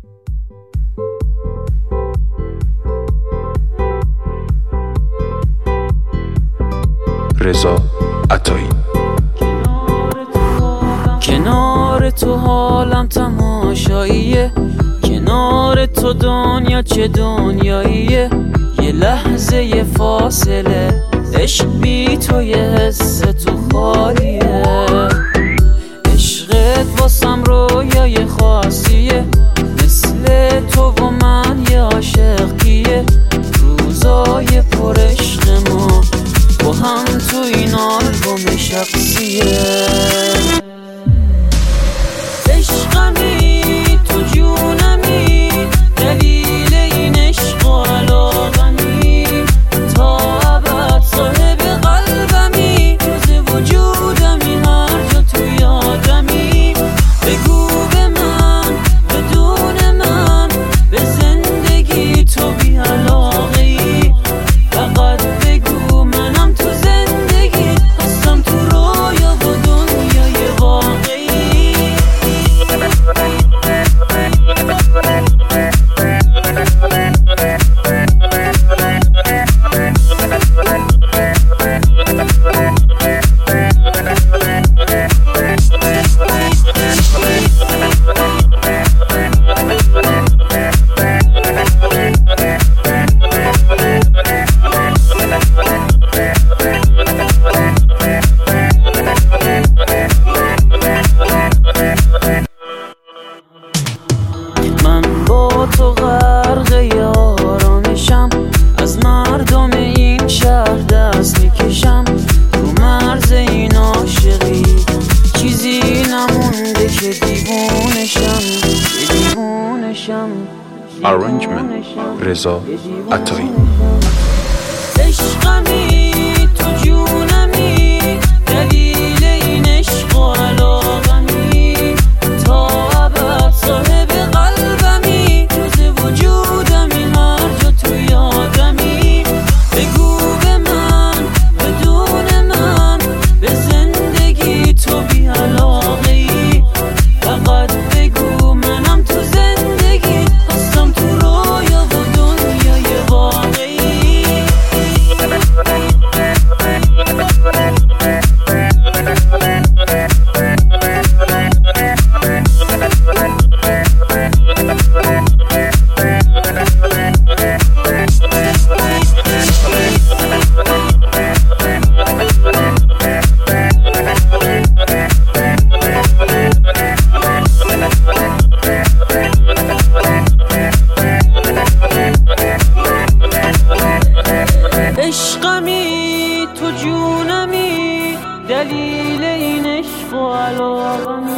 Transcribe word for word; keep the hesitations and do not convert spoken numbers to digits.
رضا عطایی. کنار تو حالم تماشاییه، کنار تو دنیا چه دنیاییه. یه لحظه یه فاصله، عشق بی تو یه حس تو خالیه. عشقت واسم رویای خاصیه، مثل تو و من یه عاشق کیه. روزای پر عشق ما با هم تو این آلبوم شخصیه. عشقمی تو جونمی، دلیل این عشق و علاقمی. تا ابد صاحب قلبمی، روز وجودمی هر جا تو یادمی. بگو به من بدون من، به زندگی تو بی علاقه ای. فقط بگو منم تو زندگی، هستم تو رویا و دنیای واقعی. من با تو غرق یارانشم، از مردم این شهر دست میکشم. تو مرز این عاشقی چیزی نمونده که دیوونشم، که دیوونشم. Arrangement رضا عطایی. عشقمی تو جونمی، دلیل این عشق و علاقمی. تا ابد صاحب قلبمی، روز وجودمی هر جا تو یادمی. بگو به من بدون من، به زندگی تو بی علاقه ای. فقط بگو منم تو زندگی، هستم تو رویا و دنیای واقعی. عشقمی تو جونمی، دلیل این عشق و علاقمی.